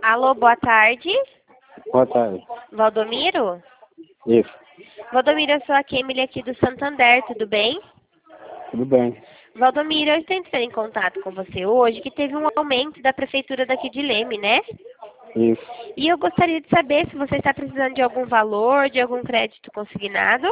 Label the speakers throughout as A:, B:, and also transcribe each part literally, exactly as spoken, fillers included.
A: Alô, boa tarde.
B: Boa tarde.
A: Valdomiro?
B: Isso.
A: Valdomiro, eu sou a Kemily aqui do Santander, tudo bem?
B: Tudo bem.
A: Valdomiro, eu estou entrando em contato com você hoje, que teve um aumento da prefeitura daqui de Leme, né?
B: Isso.
A: E eu gostaria de saber se você está precisando de algum valor, de algum crédito consignado.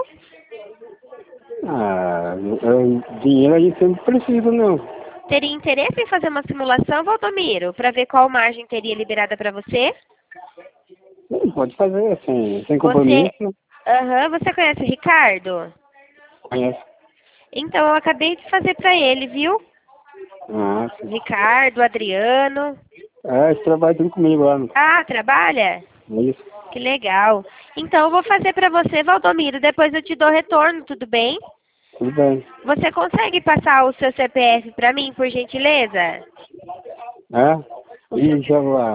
B: Ah, eu, dinheiro a gente sempre precisa, não.
A: Teria interesse em fazer uma simulação, Valdomiro, para ver qual margem teria liberada para você?
B: Não, pode fazer, assim, sem
A: Você,
B: compromisso.
A: aham, você conhece o Ricardo?
B: Conhece.
A: Então, eu acabei de fazer para ele, viu?
B: Ah, sim.
A: Ricardo, Adriano.
B: É, eles trabalham tudo comigo lá. No...
A: Ah, trabalha?
B: Isso.
A: Que legal. Então, eu vou fazer para você, Valdomiro. Depois eu te dou retorno, tudo bem?
B: Tudo bem.
A: Você consegue passar o seu C P F para mim, por gentileza?
B: É?
A: O
B: E
A: seu...
B: já lá.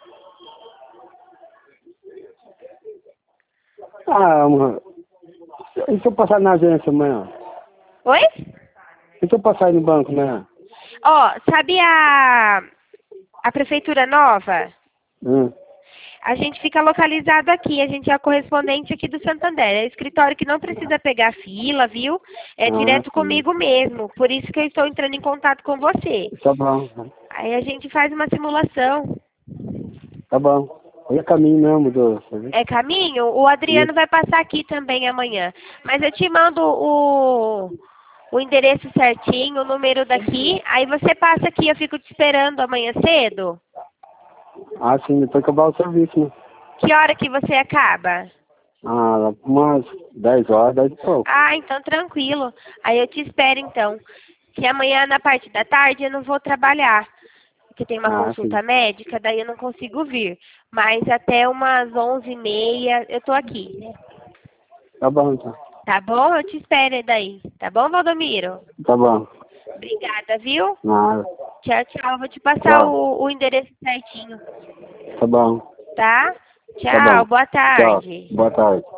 B: Ah, uma... E se eu passar na agência amanhã?
A: Oi?
B: E se eu passar aí no banco amanhã?
A: Ó, sabe a, a prefeitura nova?
B: Hum.
A: A gente fica localizado aqui, a gente é a correspondente aqui do Santander. É escritório que não precisa pegar fila, viu? É
B: Ah,
A: direto
B: sim.
A: comigo mesmo. Por isso que eu estou entrando em contato com você.
B: Tá bom.
A: Aí a gente faz uma simulação.
B: Tá bom. Aí é caminho mesmo do...
A: É caminho? O Adriano
B: Isso.
A: vai passar aqui também amanhã. Mas eu te mando o, o endereço certinho, o número daqui. Aí você passa aqui, eu fico te esperando amanhã cedo.
B: Ah, sim, depois acabar o serviço, né?
A: Que hora que você acaba?
B: Ah, umas dez horas, dez e pouco.
A: Ah, então tranquilo. Aí eu te espero então. Que amanhã na parte da tarde eu não vou trabalhar. Porque tem uma
B: Ah, sim.
A: consulta médica, daí eu não consigo vir. Mas até umas onze e meia eu tô aqui.
B: Tá bom, então.
A: Tá bom? Eu te espero daí. Tá bom, Valdomiro?
B: Tá bom.
A: Obrigada, viu?
B: Nada.
A: Tchau, tchau. Vou te passar
B: Tchau.
A: o, o endereço certinho.
B: Tá bom.
A: Tá?
B: Tá bom.
A: Tchau. Boa
B: Tchau.
A: tarde.
B: Boa tarde.